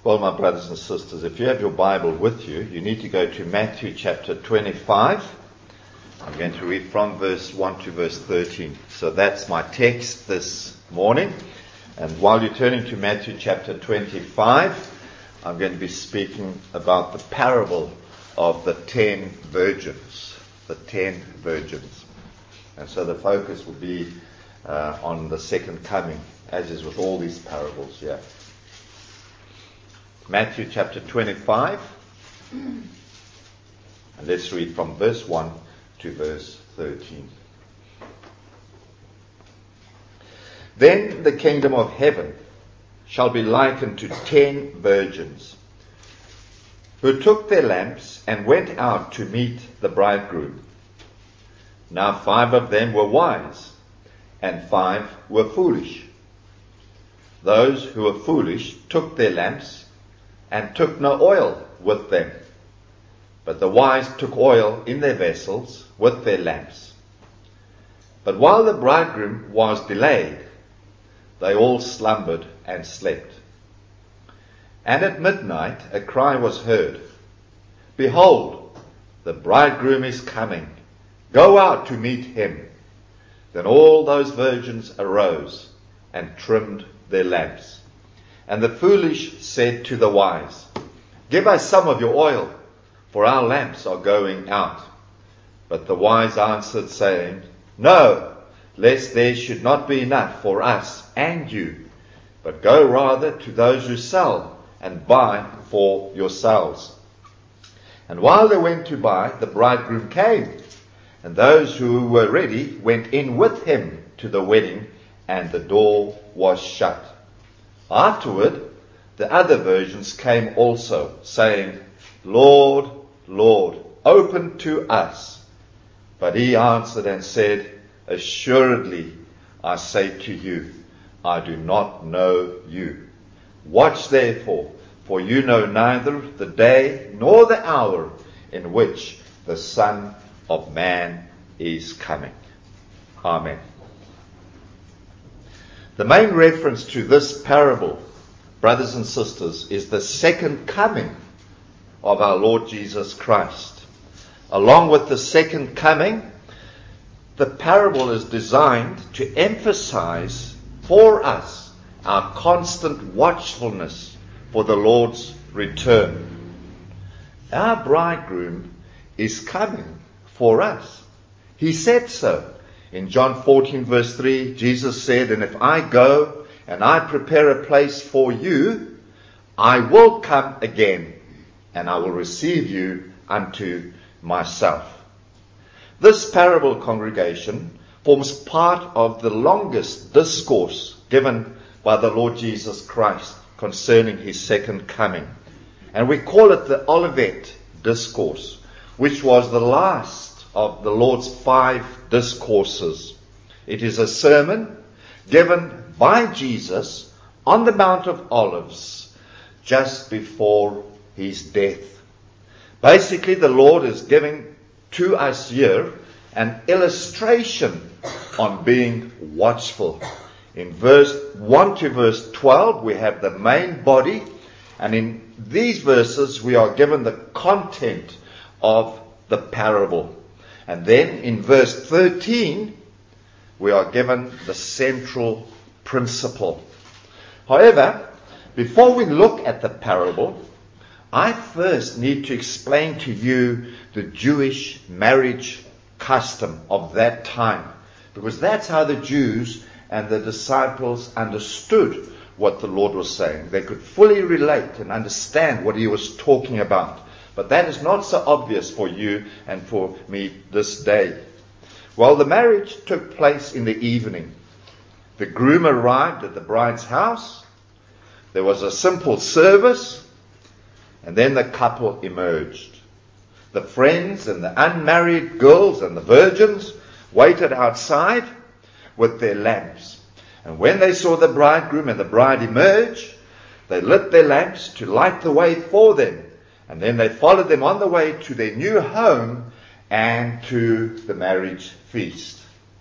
Well, my brothers and sisters, if you have your Bible with you, you need to go to Matthew chapter 25. I'm going to read from verse 1 to verse 13. So that's my text this morning. And while you're turning to Matthew chapter 25, I'm going to be speaking about the parable of the 10 virgins. The 10 virgins. And so the focus will be on the second coming, as is with all these parables here. Matthew chapter 25, and let's read from verse 1 to verse 13. Then the kingdom of heaven shall be likened to 10 virgins, who took their lamps and went out to meet the bridegroom. Now 5 of them were wise, and 5 were foolish. Those who were foolish took their lamps and took no oil with them. But the wise took oil in their vessels with their lamps. But while the bridegroom was delayed, they all slumbered and slept. And at midnight a cry was heard, Behold, the bridegroom is coming. Go out to meet him. Then all those virgins arose and trimmed their lamps. And the foolish said to the wise, Give us some of your oil, for our lamps are going out. But the wise answered, saying, No, lest there should not be enough for us and you, but go rather to those who sell and buy for yourselves. And while they went to buy, the bridegroom came, and those who were ready went in with him to the wedding, and the door was shut. Afterward, the other virgins came also, saying, Lord, Lord, open to us. But he answered and said, Assuredly, I say to you, I do not know you. Watch therefore, for you know neither the day nor the hour in which the Son of Man is coming. Amen. The main reference to this parable, brothers and sisters, is the second coming of our Lord Jesus Christ. Along with the second coming, the parable is designed to emphasize for us our constant watchfulness for the Lord's return. Our bridegroom is coming for us. He said so. In John 14 verse 3, Jesus said, And if I go and I prepare a place for you, I will come again, and I will receive you unto myself. This parable, congregation, forms part of the longest discourse given by the Lord Jesus Christ concerning his second coming. And we call it the Olivet Discourse, which was the last of the Lord's 5 discourses. It is a sermon given by Jesus on the Mount of Olives just before his death. Basically, the Lord is giving to us here an illustration on being watchful. In verse 1 to verse 12, we have the main body, and in these verses we are given the content of the parable. And then in verse 13, we are given the central principle. However, before we look at the parable, I first need to explain to you the Jewish marriage custom of that time, because that's how the Jews and the disciples understood what the Lord was saying. They could fully relate and understand what he was talking about. But that is not so obvious for you and for me this day. Well, the marriage took place in the evening. The groom arrived at the bride's house. There was a simple service, and then the couple emerged. The friends and the unmarried girls and the virgins waited outside with their lamps. And when they saw the bridegroom and the bride emerge, they lit their lamps to light the way for them. And then they followed them on the way to their new home and to the marriage feast.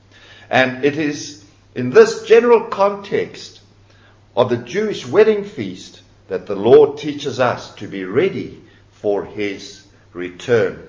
And it is in this general context of the Jewish wedding feast that the Lord teaches us to be ready for His return.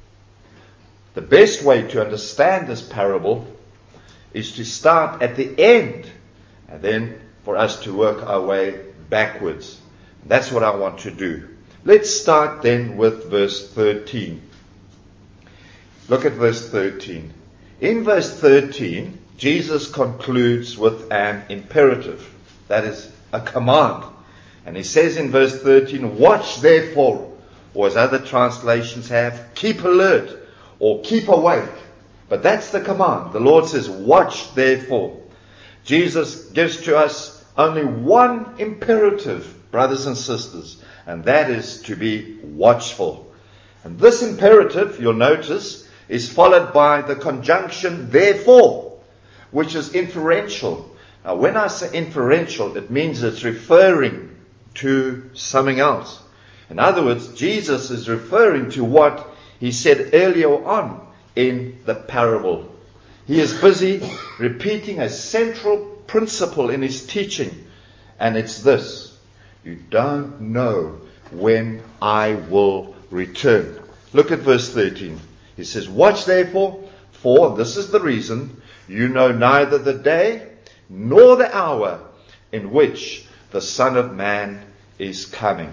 The best way to understand this parable is to start at the end and then for us to work our way backwards. That's what I want to do. Let's start then with verse 13. Look at verse 13. In verse 13, Jesus concludes with an imperative. That is a command. And He says in verse 13, watch therefore, or as other translations have, keep alert or keep awake. But that's the command. The Lord says, watch therefore. Jesus gives to us only one imperative, brothers and sisters, and that is to be watchful. And this imperative, you'll notice, is followed by the conjunction therefore, which is inferential. Now, when I say inferential, it means it's referring to something else. In other words, Jesus is referring to what He said earlier on in the parable. He is busy repeating a central principle in His teaching, and it's this: you don't know when I will return. Look at verse 13. He says, watch therefore, for this is the reason, you know neither the day nor the hour in which the Son of Man is coming.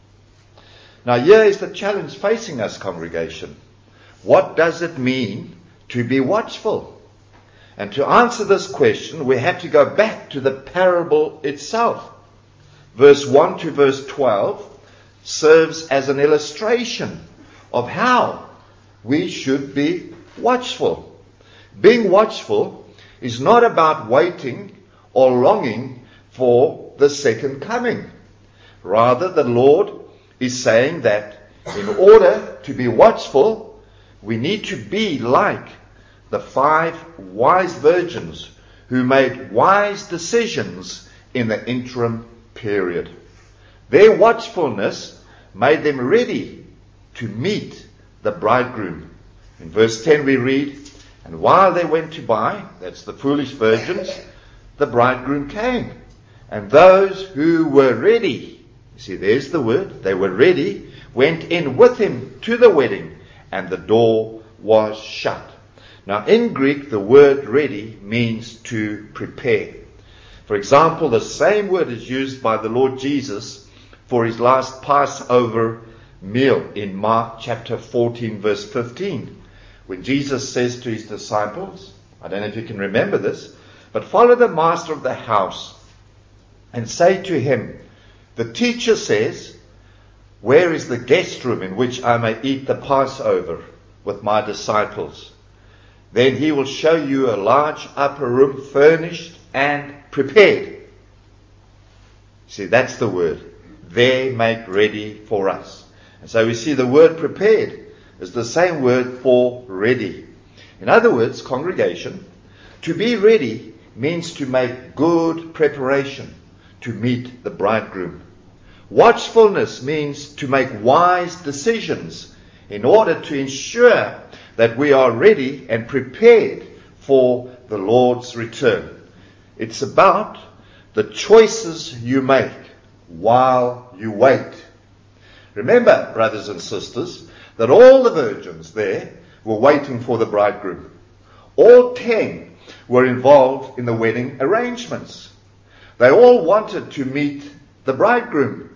Now here is the challenge facing us, congregation. What does it mean to be watchful? And to answer this question, we have to go back to the parable itself. Verse 1 to verse 12 serves as an illustration of how we should be watchful. Being watchful is not about waiting or longing for the second coming. Rather, the Lord is saying that in order to be watchful, we need to be like the 5 wise virgins who made wise decisions in the interim period. Their watchfulness made them ready to meet the bridegroom. In verse 10 we read, and while they went to buy, that's the foolish virgins, the bridegroom came. And those who were ready, you see, there's the word, they were ready, went in with him to the wedding, and the door was shut. Now, in Greek, the word ready means to prepare. For example, the same word is used by the Lord Jesus for His last Passover meal in Mark chapter 14, verse 15. When Jesus says to His disciples, I don't know if you can remember this, but follow the master of the house and say to him, the teacher says, where is the guest room in which I may eat the Passover with my disciples? Then he will show you a large upper room furnished and prepared. See, that's the word. There make ready for us. And so we see the word prepared is the same word for ready. In other words, congregation, to be ready means to make good preparation to meet the bridegroom. Watchfulness means to make wise decisions in order to ensure that we are ready and prepared for the Lord's return. It's about the choices you make while you wait. Remember, brothers and sisters, that all the virgins there were waiting for the bridegroom. All 10 were involved in the wedding arrangements. They all wanted to meet the bridegroom.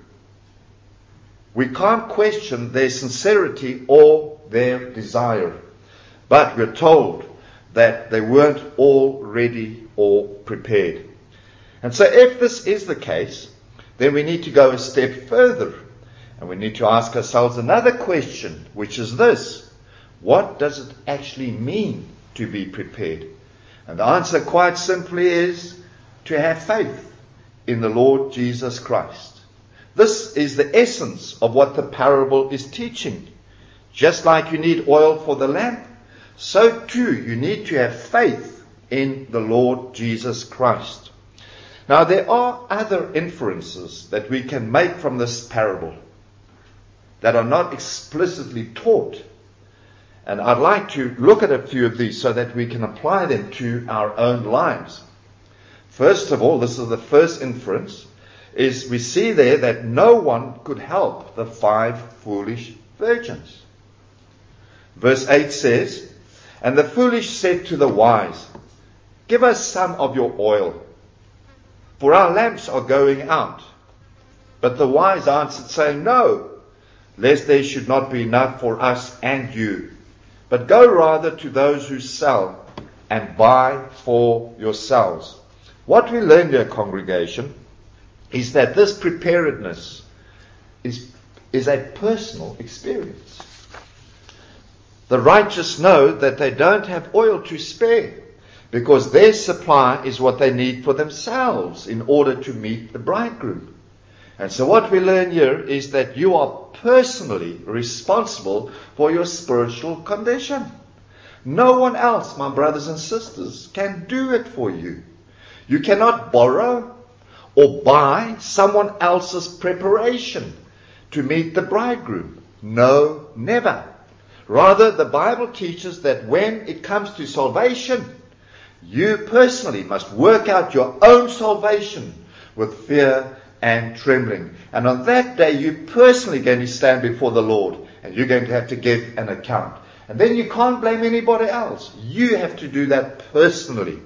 We can't question their sincerity or their desire. But we're told that they weren't all ready or prepared. And so if this is the case, then we need to go a step further. And we need to ask ourselves another question, which is this: what does it actually mean to be prepared? And the answer quite simply is to have faith in the Lord Jesus Christ. This is the essence of what the parable is teaching. Just like you need oil for the lamp, so too you need to have faith in the Lord Jesus Christ. Now there are other inferences that we can make from this parable that are not explicitly taught. And I'd like to look at a few of these so that we can apply them to our own lives. First of all, this is the first inference. is we see there that no one could help the 5 foolish virgins. Verse 8 says, "And the foolish said to the wise, 'Give us some of your oil, for our lamps are going out.' But the wise answered, saying, 'No, lest there should not be enough for us and you. But go rather to those who sell and buy for yourselves.'" What we learn here, congregation, is that this preparedness is a personal experience. The righteous know that they don't have oil to spare, because their supply is what they need for themselves in order to meet the bridegroom. And so what we learn here is that you are personally responsible for your spiritual condition. No one else, my brothers and sisters, can do it for you. You cannot borrow or buy someone else's preparation to meet the bridegroom. No, never. Rather, the Bible teaches that when it comes to salvation, you personally must work out your own salvation with fear and trembling. And on that day, you're personally going to stand before the Lord, and you're going to have to give an account. And then you can't blame anybody else. You have to do that personally.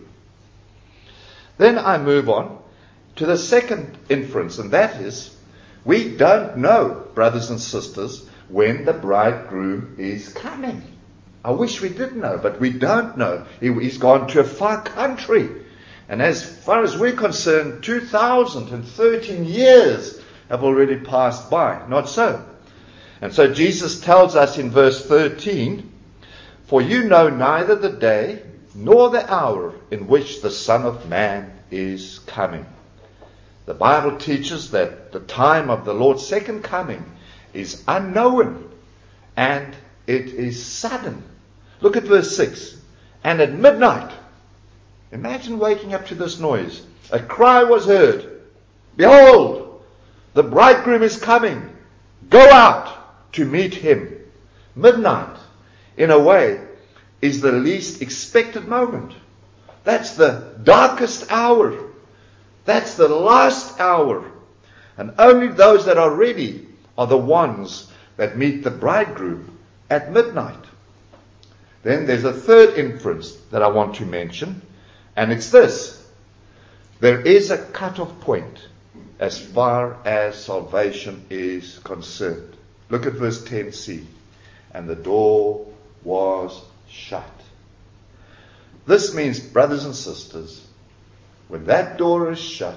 Then I move on to the second inference, and that is, we don't know, brothers and sisters, when the bridegroom is coming. I wish we did know, but we don't know. He's gone to a far country. And as far as we're concerned, 2013 years have already passed by. Not so. And so Jesus tells us in verse 13, "For you know neither the day nor the hour in which the Son of Man is coming." The Bible teaches that the time of the Lord's second coming is unknown, and it is sudden. Look at verse 6. "And at midnight," imagine waking up to this noise, "a cry was heard, 'Behold, the bridegroom is coming. Go out to meet him.'" Midnight, in a way, is the least expected moment. That's the darkest hour. That's the last hour. And only those that are ready are the ones that meet the bridegroom at midnight. Then there's a third inference that I want to mention, and it's this. There is a cut-off point as far as salvation is concerned. Look at verse 10c. "And the door was shut." This means, brothers and sisters, when that door is shut,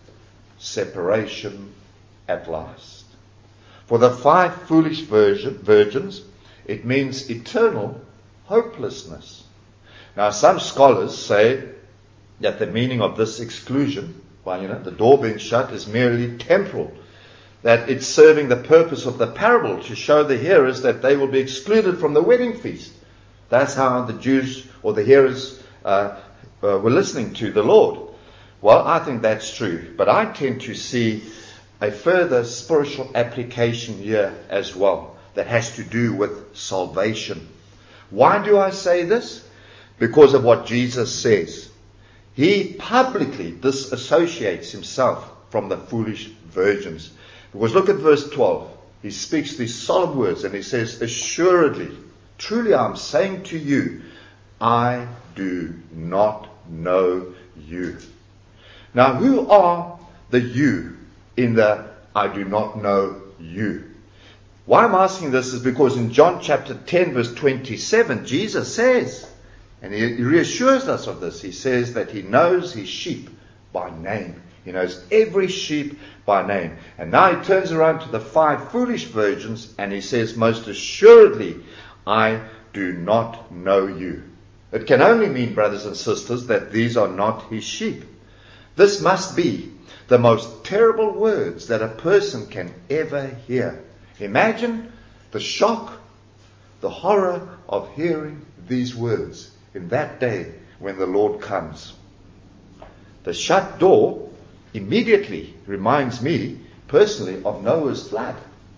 separation at last. For the 5 foolish virgins, it means eternal hopelessness. Now, some scholars say that the meaning of this exclusion, the door being shut, is merely temporal. That it's serving the purpose of the parable to show the hearers that they will be excluded from the wedding feast. That's how the Jews or the hearers were listening to the Lord. Well, I think that's true, but I tend to see a further spiritual application here as well that has to do with salvation. Why do I say this? Because of what Jesus says. He publicly disassociates himself from the foolish virgins. Because look at verse 12. He speaks these solemn words and he says, "Assuredly, truly I am saying to you, I do not know you." Now, who are the you in the "I do not know you"? Why I'm asking this is because in John chapter 10 verse 27, Jesus says, and he reassures us of this, he says that he knows his sheep by name. He knows every sheep by name. And now he turns around to the 5 foolish virgins and he says, "Most assuredly, I do not know you." It can only mean, brothers and sisters, that these are not his sheep. This must be the most terrible words that a person can ever hear. Imagine the shock, the horror of hearing these words in that day when the Lord comes. The shut door immediately reminds me personally of Noah's flood.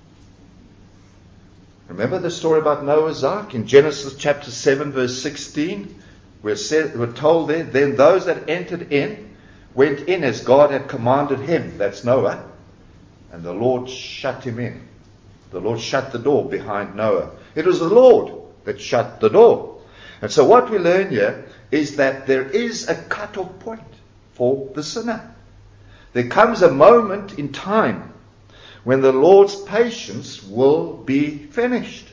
Remember the story about Noah's Ark in Genesis chapter 7 verse 16? We're told there, "Then those that entered in went in as God had commanded him, that's Noah, and the Lord shut him in. The Lord shut the door behind Noah. It was the Lord that shut the door. And so what we learn here is that there is a cut-off point for the sinner. There comes a moment in time when the Lord's patience will be finished.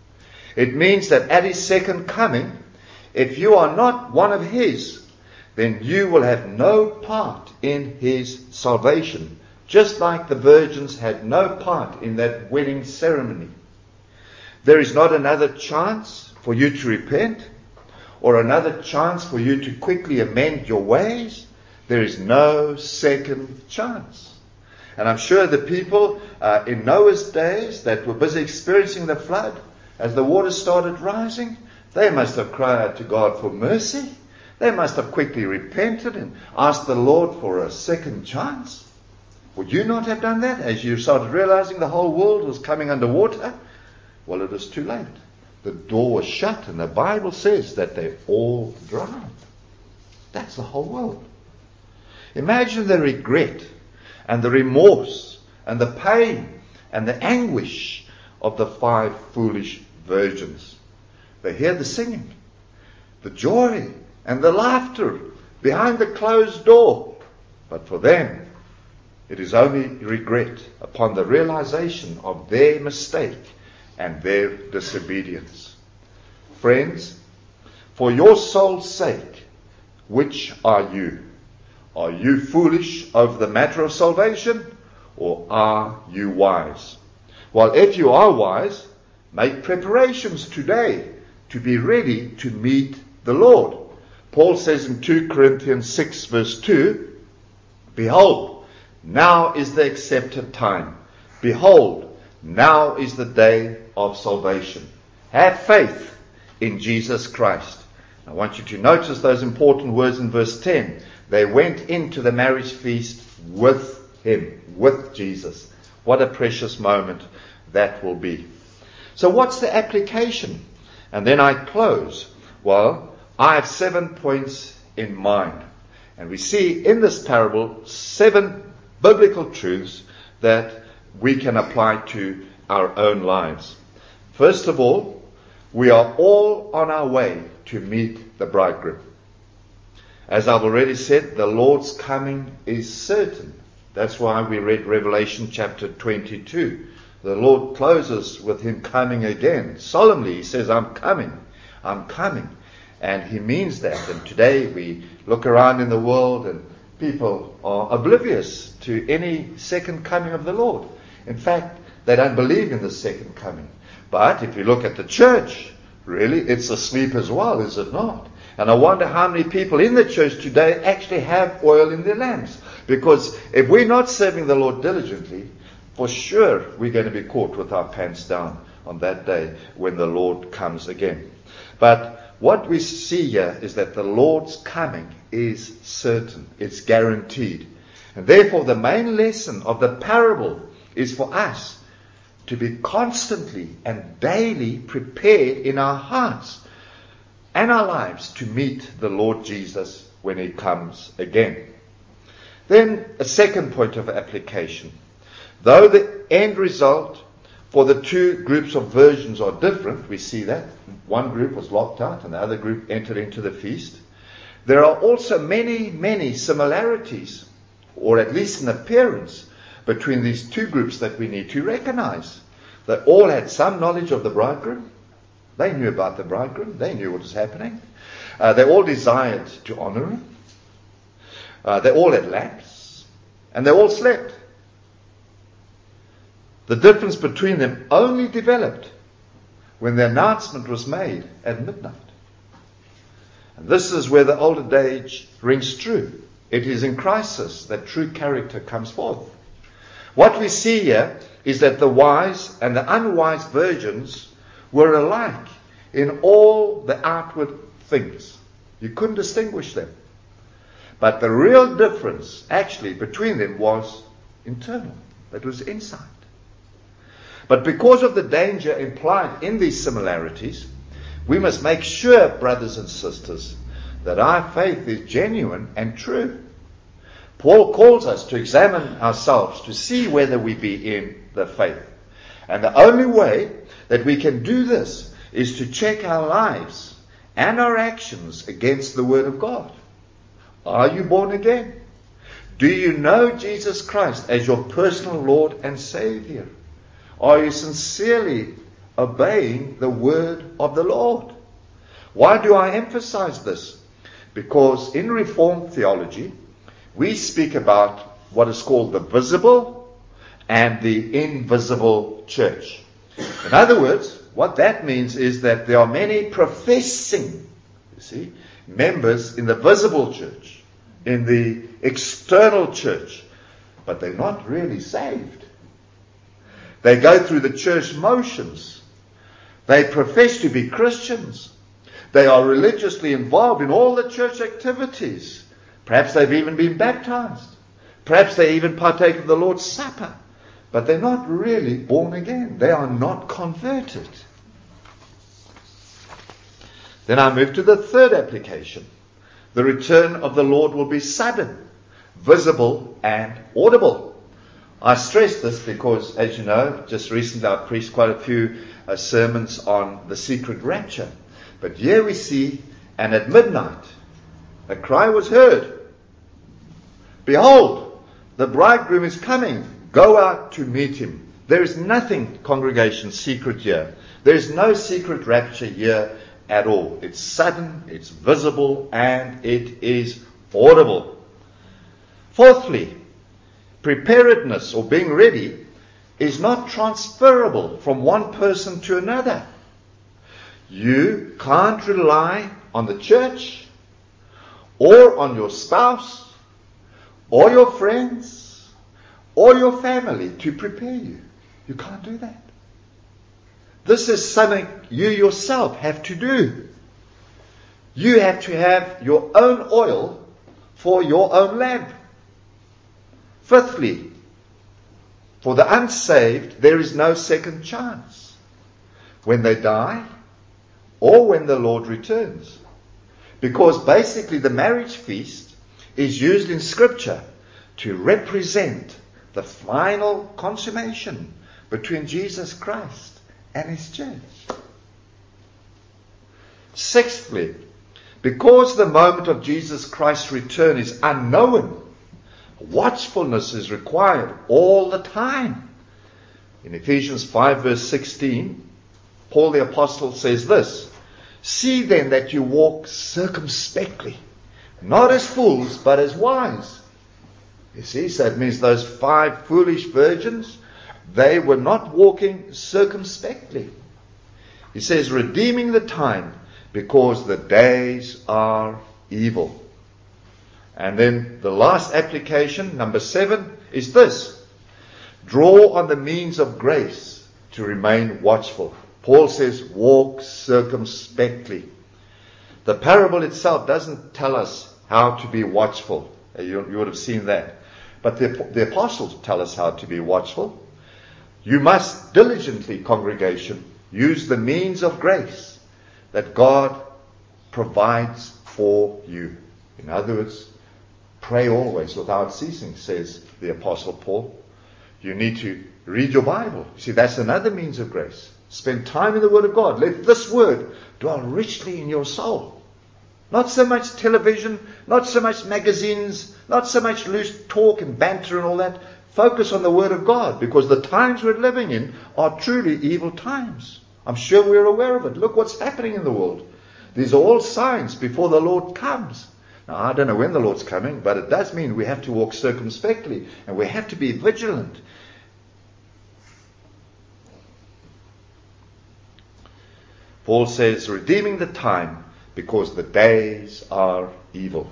It means that at his second coming, if you are not one of his, then you will have no part in his salvation, just like the virgins had no part in that wedding ceremony. There is not another chance for you to repent, or another chance for you to quickly amend your ways. There is no second chance. And I'm sure the people in Noah's days that were busy experiencing the flood, as the water started rising, they must have cried out to God for mercy. They must have quickly repented and asked the Lord for a second chance. Would you not have done that as you started realizing the whole world was coming under water? Well, it was too late. The door was shut, and the Bible says that they all drowned. That's the whole world. Imagine the regret and the remorse and the pain and the anguish of the 5 foolish virgins. They hear the singing, the joy and the laughter behind the closed door. But for them, it is only regret upon the realization of their mistake and their disobedience. Friends, for your soul's sake, which are you? Are you foolish over the matter of salvation, or are you wise? Well, if you are wise, make preparations today to be ready to meet the Lord. Paul says in 2 Corinthians 6 verse 2, Behold, now is the accepted time. Behold, now is the day of salvation. Have faith in Jesus Christ. I want you to notice those important words in verse 10. They went into the marriage feast with him, with Jesus. What a precious moment that will be. So what's the application? And then I close. Well, I have 7 points in mind. And we see in this parable 7 biblical truths that we can apply to our own lives. First of all, we are all on our way to meet the bridegroom. As I've already said, the Lord's coming is certain. That's why we read Revelation chapter 22. The Lord closes with him coming again. Solemnly, he says, I'm coming. I'm coming. And he means that. And today we look around in the world and people are oblivious to any second coming of the Lord. In fact, they don't believe in the second coming. But if you look at the church, really, it's asleep as well, is it not? And I wonder how many people in the church today actually have oil in their lamps. Because if we're not serving the Lord diligently, for sure we're going to be caught with our pants down on that day when the Lord comes again. But what we see here is that the Lord's coming is certain. It's guaranteed. And therefore the main lesson of the parable is for us to be constantly and daily prepared in our hearts and our lives to meet the Lord Jesus when he comes again. Then a second point of application. Though the end result for the 2 groups of virgins are different, we see that. One group was locked out and the other group entered into the feast. There are also many, many similarities, or at least an appearance, between these 2 groups that we need to recognize. They all had some knowledge of the bridegroom. They knew about the bridegroom. They knew what was happening. They all desired to honor him. They all had lamps. And they all slept. The difference between them only developed when the announcement was made at midnight. And this is where the old adage rings true. It is in crisis that true character comes forth. What we see here is that the wise and the unwise virgins were alike in all the outward things. You couldn't distinguish them. But the real difference actually between them was internal. It was insight. But because of the danger implied in these similarities, we must make sure, brothers and sisters, that our faith is genuine and true. Paul calls us to examine ourselves to see whether we be in the faith. And the only way that we can do this is to check our lives and our actions against the Word of God. Are you born again? Do you know Jesus Christ as your personal Lord and Savior? Are you sincerely obeying the Word of the Lord? Why do I emphasize this? Because in Reformed theology, we speak about what is called the visible and the invisible church. In other words, what that means is that there are many professing, members in the visible church, in the external church, but they're not really saved. They go through the church motions. They profess to be Christians. They are religiously involved in all the church activities. Perhaps they've even been baptized. Perhaps they even partake of the Lord's Supper. But they're not really born again. They are not converted. Then I move to the third application. The return of the Lord will be sudden, visible, and audible. I stress this because, as you know, just recently I preached quite a few sermons on the secret rapture. But here we see, and at midnight, a cry was heard. Behold, the bridegroom is coming. Go out to meet him. There is nothing, congregation, secret here. There is no secret rapture here at all. It's sudden, it's visible, and it is audible. Fourthly, preparedness or being ready is not transferable from one person to another. You can't rely on the church or on your spouse or your friends or your family to prepare you. You can't do that. This is something you yourself have to do. You have to have your own oil for your own lamp. Fifthly, for the unsaved, there is no second chance. When they die, or when the Lord returns. Because basically the marriage feast is used in Scripture to represent the final consummation between Jesus Christ and His church. Sixthly, because the moment of Jesus Christ's return is unknown, watchfulness is required all the time. In Ephesians 5 verse 16, Paul the Apostle says this, see then that you walk circumspectly, not as fools, but as wise. You see, so it means those 5 foolish virgins, they were not walking circumspectly. He says, redeeming the time, because the days are evil. And then the last application, number 7, is this. Draw on the means of grace to remain watchful. Paul says, walk circumspectly. The parable itself doesn't tell us how to be watchful. You would have seen that. But the apostles tell us how to be watchful. You must diligently, congregation, use the means of grace that God provides for you. In other words, pray always without ceasing, says the Apostle Paul. You need to read your Bible. You see, that's another means of grace. Spend time in the Word of God. Let this Word dwell richly in your soul. Not so much television, not so much magazines, not so much loose talk and banter and all that. Focus on the Word of God, because the times we're living in are truly evil times. I'm sure we're aware of it. Look what's happening in the world. These are all signs before the Lord comes. Now, I don't know when the Lord's coming, but it does mean we have to walk circumspectly and we have to be vigilant. Paul says, redeeming the time because the days are evil.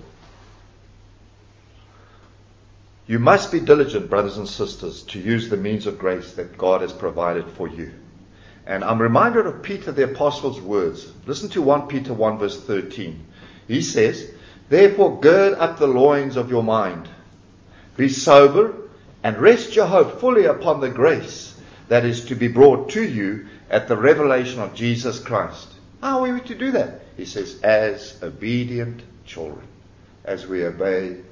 You must be diligent, brothers and sisters, to use the means of grace that God has provided for you. And I'm reminded of Peter the Apostle's words. Listen to 1 Peter 1 verse 13. He says, therefore gird up the loins of your mind. Be sober and rest your hope fully upon the grace that is to be brought to you at the revelation of Jesus Christ. How are we to do that? He says, as obedient children, as we obey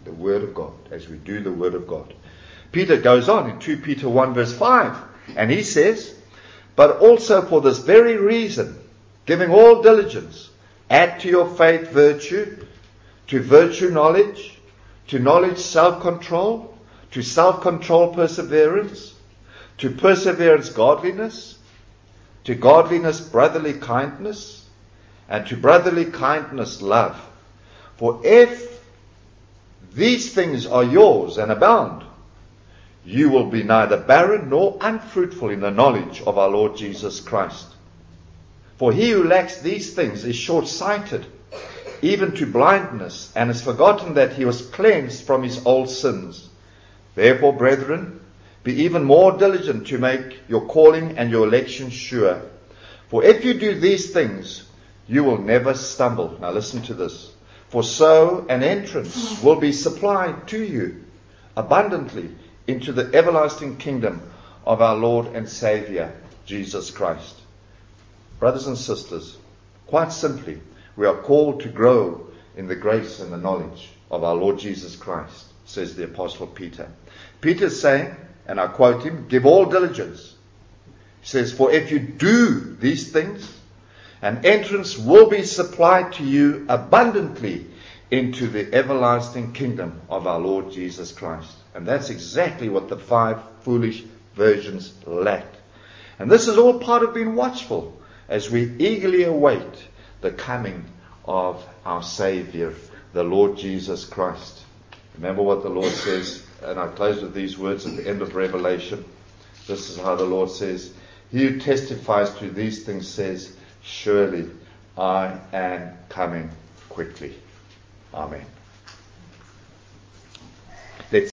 the Word of God, as we do the Word of God. Peter goes on in 2 Peter 1 verse 5, and he says, but also for this very reason, giving all diligence, add to your faith virtue, to virtue knowledge, to knowledge self-control, to self-control perseverance, to perseverance godliness, to godliness brotherly kindness, and to brotherly kindness love. For if these things are yours and abound, you will be neither barren nor unfruitful in the knowledge of our Lord Jesus Christ. For he who lacks these things is short-sighted, even to blindness, and has forgotten that he was cleansed from his old sins. Therefore, brethren, be even more diligent to make your calling and your election sure. For if you do these things, you will never stumble. Now listen to this. For so an entrance will be supplied to you abundantly into the everlasting kingdom of our Lord and Savior, Jesus Christ. Brothers and sisters, quite simply, we are called to grow in the grace and the knowledge of our Lord Jesus Christ, says the Apostle Peter. Peter is saying, and I quote him, give all diligence. He says, for if you do these things, an entrance will be supplied to you abundantly into the everlasting kingdom of our Lord Jesus Christ. And that's exactly what the 5 foolish virgins lacked. And this is all part of being watchful as we eagerly await the coming of our Savior, the Lord Jesus Christ. Remember what the Lord says, and I close with these words at the end of Revelation. This is how the Lord says, he who testifies to these things says, surely I am coming quickly. Amen.